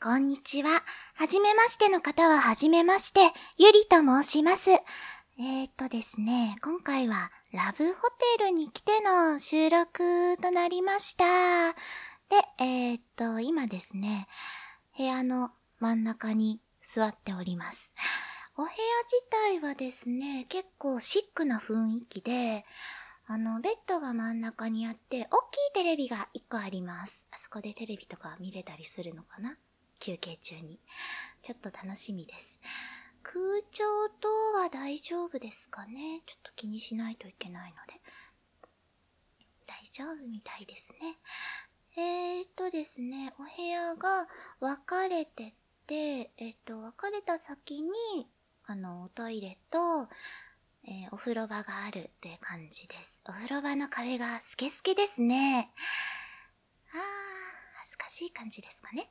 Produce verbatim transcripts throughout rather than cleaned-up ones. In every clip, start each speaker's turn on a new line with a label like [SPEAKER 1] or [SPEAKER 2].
[SPEAKER 1] こんにちは。はじめましての方ははじめまして、ゆりと申します。えーっとですね、今回はラブホテルに来ての収録となりました。で、えーっと、今ですね、部屋の真ん中に座っております。お部屋自体はですね、結構シックな雰囲気で、あの、ベッドが真ん中にあって、大きいテレビがいっこあります。あそこでテレビとか見れたりするのかな？休憩中に。ちょっと楽しみです。空調等は大丈夫ですかね？ちょっと気にしないといけないので。大丈夫みたいですね。えーっとですね、お部屋が分かれてて、えっと、分かれた先に、あの、トイレと、えー、お風呂場があるって感じです。お風呂場の壁がスケスケですね。あー、恥ずかしい感じですかね。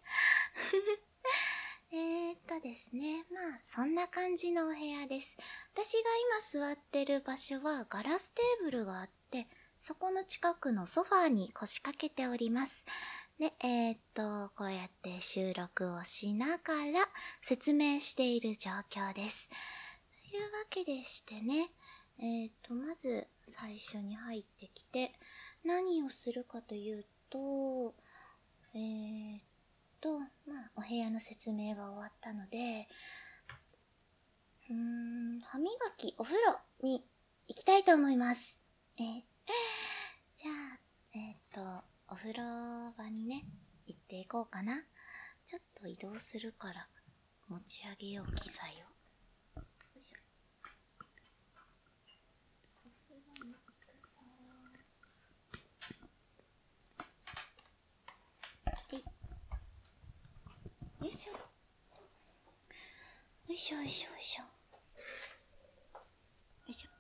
[SPEAKER 1] えーっとですね、まあ、そんな感じのお部屋です。私が今座ってる場所はガラステーブルがあって、そこの近くのソファーに腰掛けております。で、えーっと、こうやって収録をしながら説明している状況です。というわけでしてね、えーっと、まず最初に入ってきて、何をするかというと、えーっと、まあ、お部屋の説明が終わったので、うーん、歯磨き、お風呂に行きたいと思います。えー、じゃあ、えーっと、お風呂場にね、行っていこうかな。ちょっと移動するから、持ち上げよう、機材を。よいしょ。お風呂に行くぞー。よいしょ。よいしょよいしょよいしょ。よいしょ。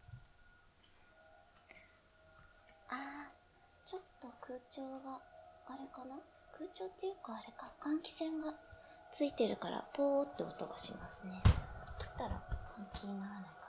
[SPEAKER 1] あー、ちょっと空調が、あれかな？空調っていうかあれか、換気扇がついてるから、ポーって音がしますね。切ったら換気にならないか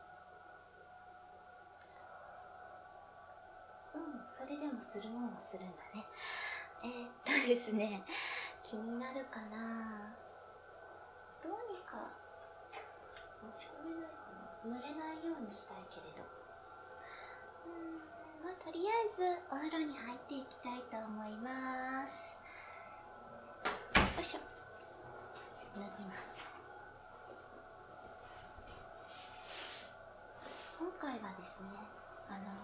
[SPEAKER 1] な？うん、それでもするもんはするんだね。えー、っとですね、気になるかな？どうにか持ち込めないかな？濡れないようにしたいけれど。うーん、まあ、とりあえずお風呂に入っていきたいと思います。よいしょ。脱ぎます。今回はですね、あの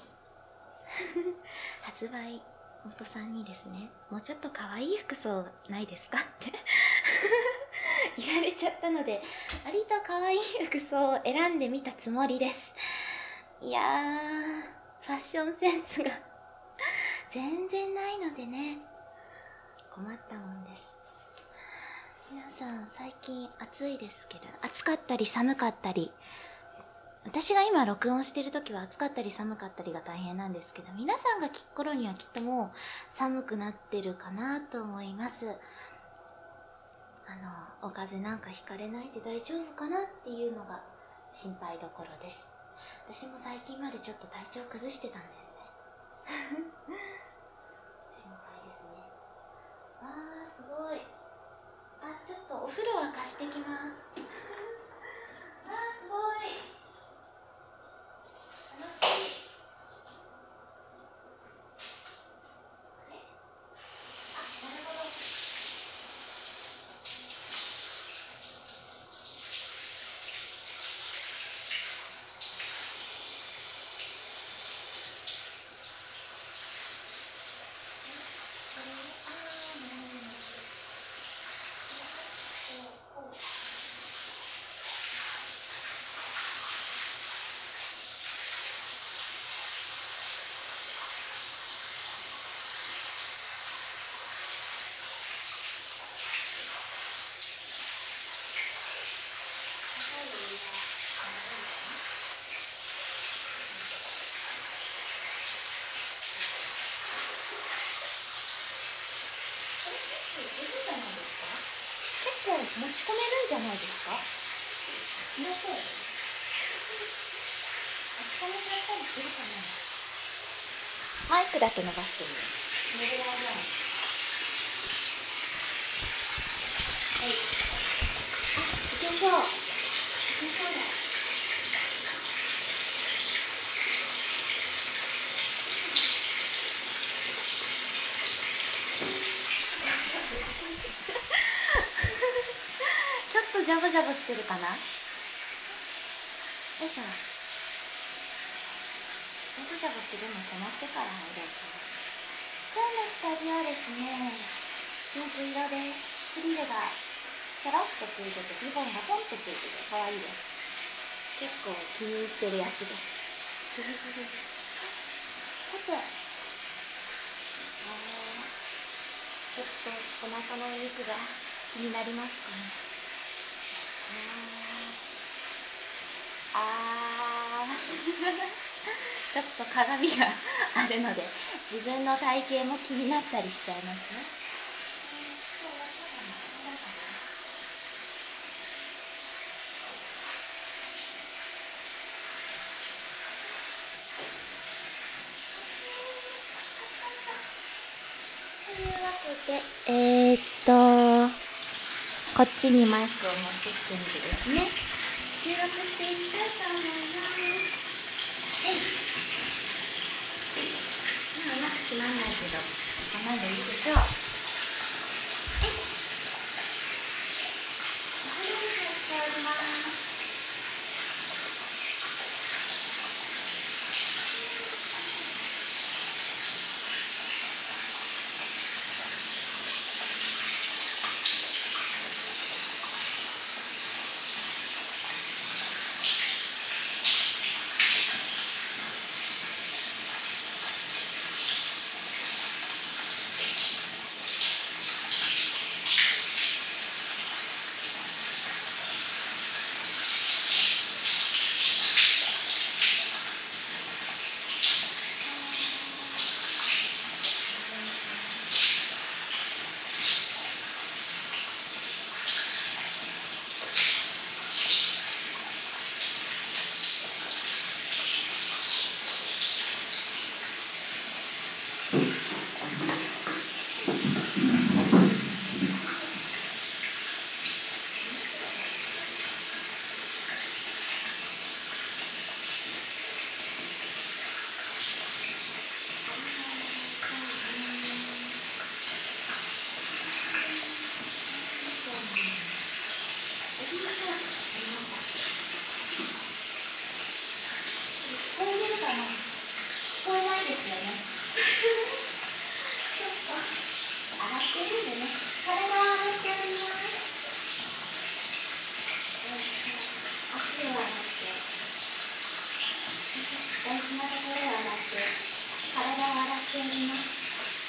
[SPEAKER 1] 発売元さんにですね、もうちょっと可愛い服装ないですかって言われちゃったので、割と可愛い服装を選んでみたつもりです。いやー、ファッションセンスが全然ないのでね、困ったもんです。皆さん最近暑いですけど、暑かったり寒かったり、私が今録音してる時は暑かったり寒かったりが大変なんですけど、皆さんが聞く頃にはきっともう寒くなってるかなと思います。あの、お風邪なんかひかれないで大丈夫かなっていうのが心配どころです。私も最近までちょっと体調崩してたんですね。心配ですね。わー、すごい。あ、ちょっとお風呂沸かしてきます。あー、すごい。楽しい。あれ？あ、なるほど。これ、あー、なるほど。こう。結構持ち込めるんじゃないですか？気のせい？持ち込めちゃったりするかな？マイクだけ伸ばしてみる。寝れないように。 そう。いけそうだ。ちょっとジャボジャボしてるかな。よいしょ。ジャボジャボするの止まってから入ろうかな。今日の下着はですね、ピンク色です。フリルがちょろっとついてて、リボンがポンってついてて可愛いです。結構気に入ってるやつです。さて、あちょっとお腹のお肉が気になりますかね。あーあーちょっと鏡があるので自分の体型も気になったりしちゃいますね。というわけで、えー、っとこっちにマイクを持ってきてみてですね、収録していきたいと思います。えい、まあうまく閉まんないけどこんなんでいいでしょう。えい、おはようございます。聞こえるかな。聞こえないですよね。ちょっと洗ってるんでね、体を洗っております。足を洗って大事なところを洗って体を洗っております。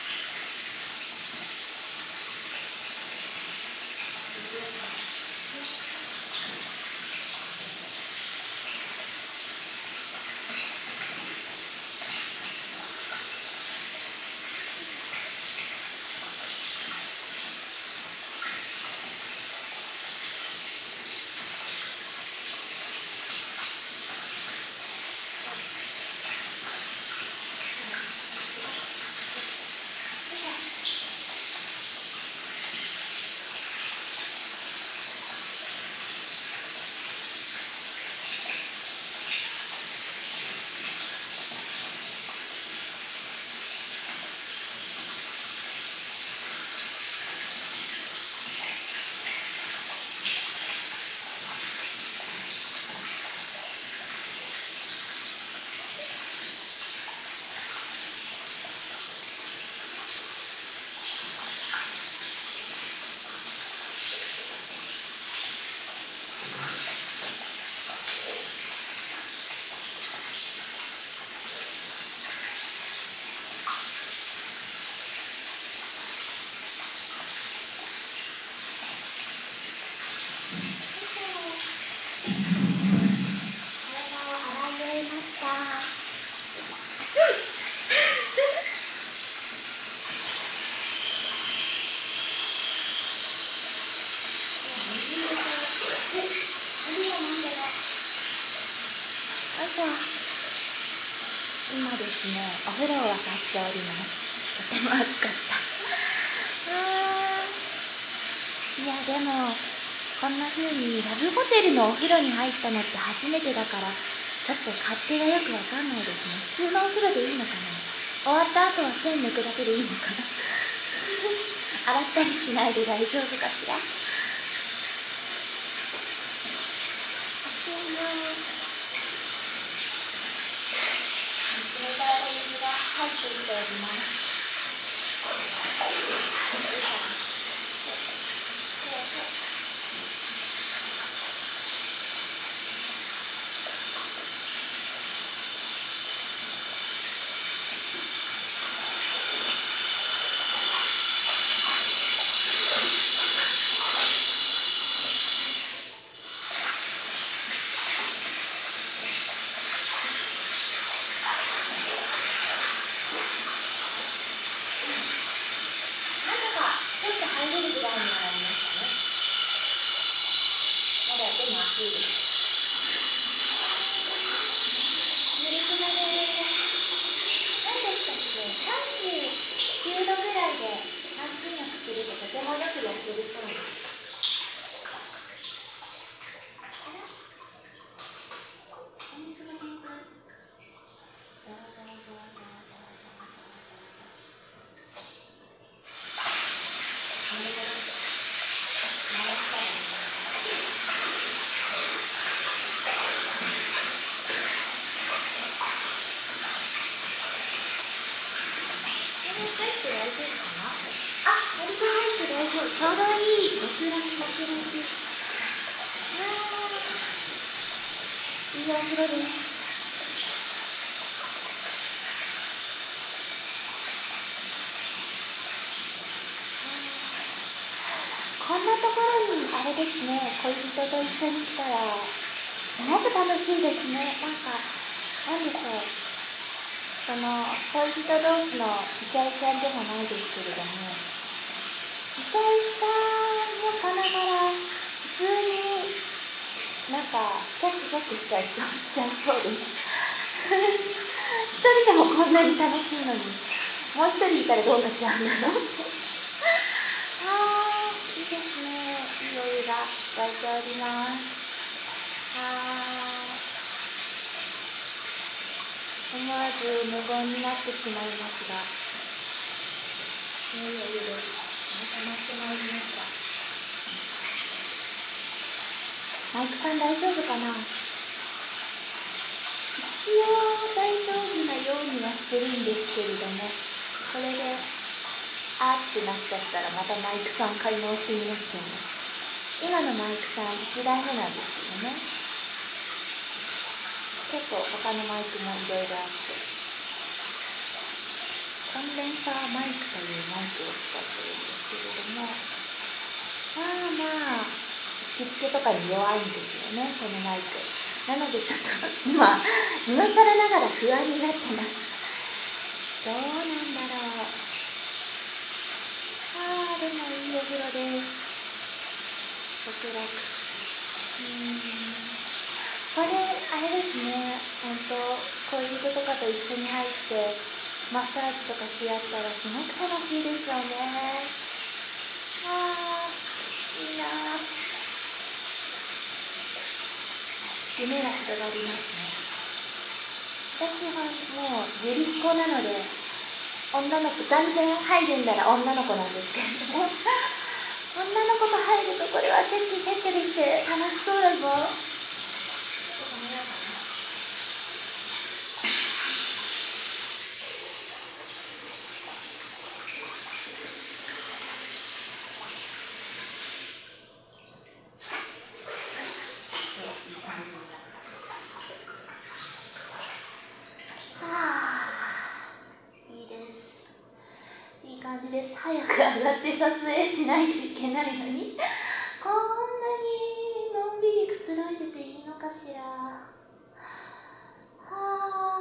[SPEAKER 1] 今ですね、お風呂を沸かしております。とても暑かった。あー、いやでもこんな風にラブホテルのお風呂に入ったのって初めてだから、ちょっと勝手がよくわかんないですね。普通のお風呂でいいのかな。終わった後は線抜くだけでいいのかな。洗ったりしないで大丈夫かしら。熱いよ。冷たいお水が入ってきております。ちょうどいい。極楽極楽です。いいお風呂です。こんなところにあれですね、恋人と一緒に来たらすごく楽しいですね。なんかなんでしょう、その恋人同士のイチャイチャでもないですけれども、イチャイチャもさながら普通になんかキャッキャッキャしちゃいしちゃいそうです。一人でもこんなに楽しいのに、もう一人いたらどうなっちゃうんだろう。あー、いいですね。いいお湯が沸いております。あー、思わず無言になってしまいますが、いいお湯です。溜まってまいりました。マイクさん大丈夫かな。一応大丈夫なようにはしてるんですけれども、これであーってなっちゃったらまたマイクさん買い直しになっちゃいます。今のマイクさんいちだいめなんですけどね、結構他のマイクもいろいろあって、コンデンサーマイクというマイクを使ってるんですけれども、まあまあ湿気とかに弱いんですよね、このマイク。なのでちょっと今今更ながら不安になってます。どうなんだろう。あー、でもいいお風呂です。極楽。うーん、これあれですね、ほんと恋人とかと一緒に入ってマッサージとかし合ったらすごく楽しいでしょうね。あー、いいなー。夢が広がりますね。私はもうゆりっ子なので、女の子、断然入るんなら女の子なんですけれども、女の子と入るとこれはキャッキャキャッキャできて楽しそうだぞ。感じです。早く上がって撮影しないといけないのにこんなにのんびりくつろいでていいのかしら。はあ、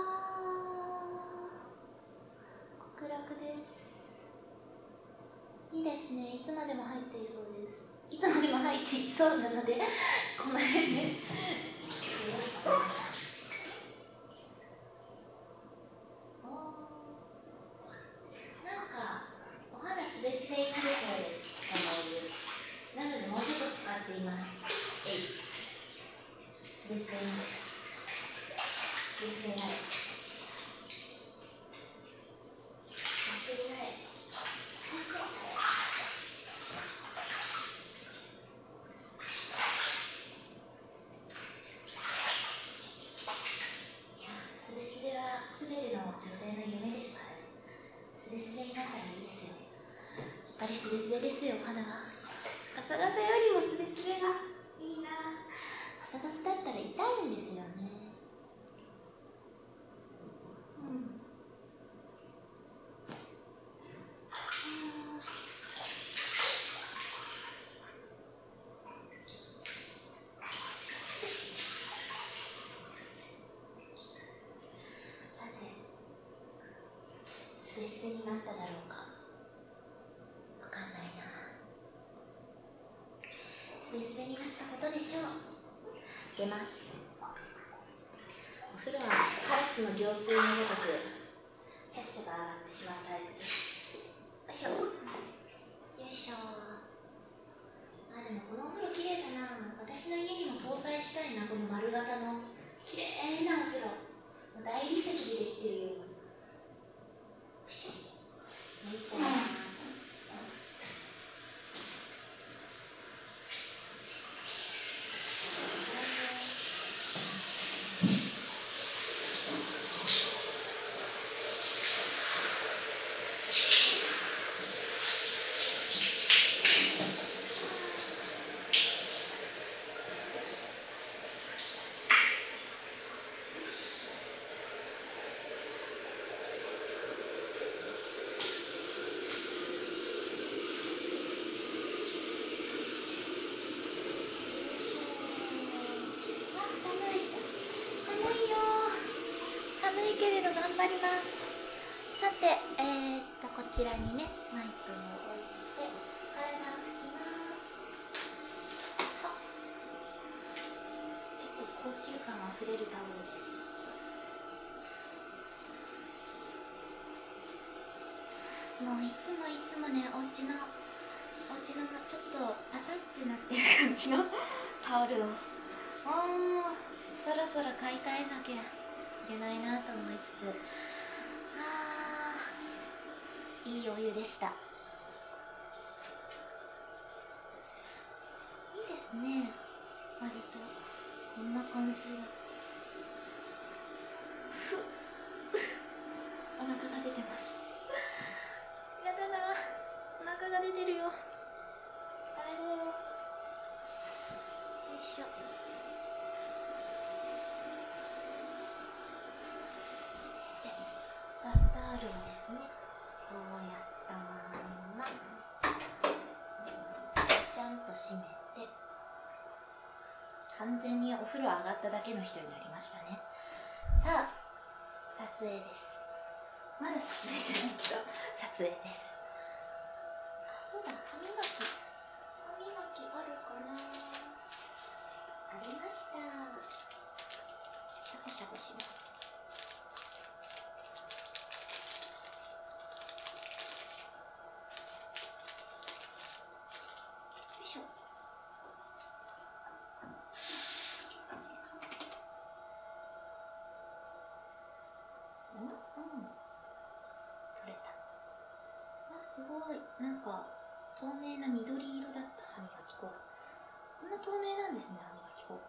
[SPEAKER 1] 極楽です。いいですね。いつまでも入っていそうです。いつまでも入っていそうなのでこの辺でスベスベになるそうです。このお湯なのでもうちょっと使っています。 ます。えい。すべすべになる。すべすべなれ。すべすべなれ。すべすべなれ。いや、すべすべはすべての女性の夢ですからね。すべすべになったらいいですよ。やっぱりすべすべですよ、肌は。ガサガサよりもすべすべがいいな。ガサガサだったら痛いんですよね。うん。さて、すべすべになっただろうか。わかんないな。すべすべになったことでしょう。出ます。お風呂はカラスの行水のごとくちゃっちゃが上がってしまうタイプです。よいしょ。よいしょ。あ、でもこのお風呂綺麗だな。私の家にも搭載したいな、この丸型の綺麗なお風呂。大理石でできてるよ。よいしょ。めっちゃいます。寒いけれど頑張ります。さて、えー、っとこちらにねマイクを置いて体を拭きます。はっ、結構高級感あふれるタオルです。もういつもいつもね、お家のお家のちょっとパサってなってる感じのタオルをもうそろそろ買い替えなきゃいけないなと思いつつ、あー、いいお湯でした。いいですね、割とこんな感じ。ふっお腹が出てます。やだな、お腹が出てるよ。あれだよ。よいしょ。でバスタオルをですね、こうやったまんまちゃんと閉めて、完全にお風呂上がっただけの人になりましたね。さあ撮影です。まだ撮影じゃないけど撮影です。あ、そうだ、歯磨き歯磨きあるかな。ありました。シャコシャコします。よいしょ。うんうん、取れた。あ、すごい、なんか透明な緑色だった歯磨き粉がこんな透明なんですね、歯磨き粉。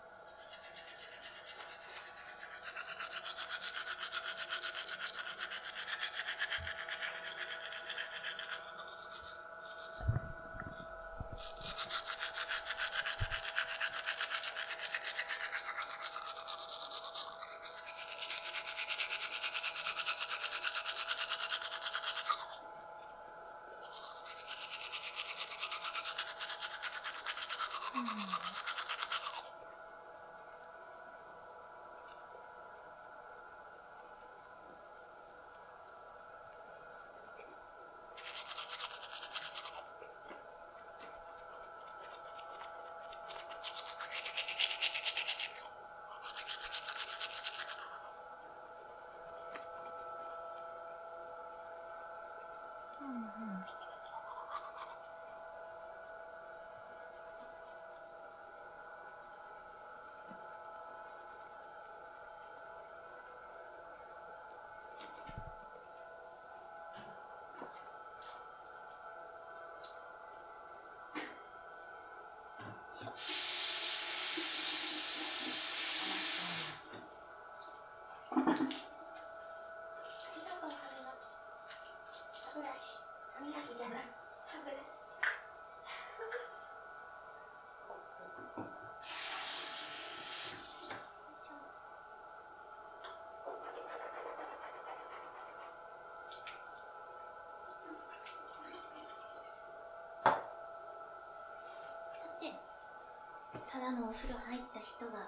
[SPEAKER 1] うん、うんうん、 ただのお風呂入った人が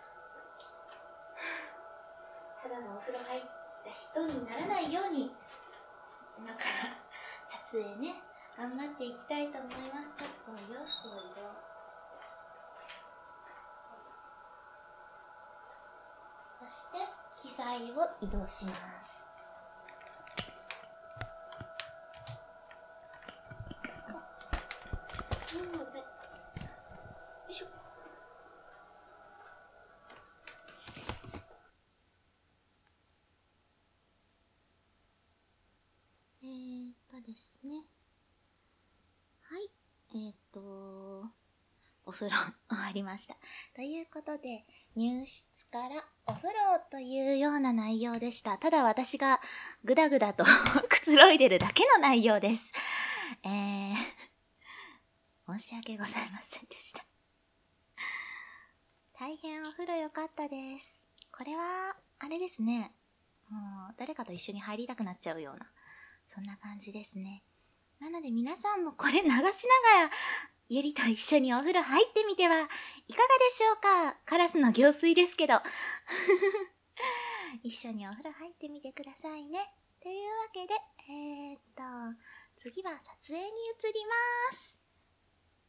[SPEAKER 1] ただのお風呂入った人にならないように今から撮影ね頑張っていきたいと思います。ちょっとお洋服を移動、そして機材を移動します。なのでよいしょ。えーっとですねはいえーっとお風呂終わりました。ということで、入室からお風呂というような内容でした。ただ私がぐだぐだとくつろいでるだけの内容です。えー、申し訳ございませんでした。大変お風呂良かったです。これは、あれですね。もう誰かと一緒に入りたくなっちゃうような、そんな感じですね。なので皆さんもこれ流しながら、ゆりと一緒にお風呂入ってみてはいかがでしょうか。カラスの行水ですけど一緒にお風呂入ってみてくださいね。というわけでえー、っと次は撮影に移ります。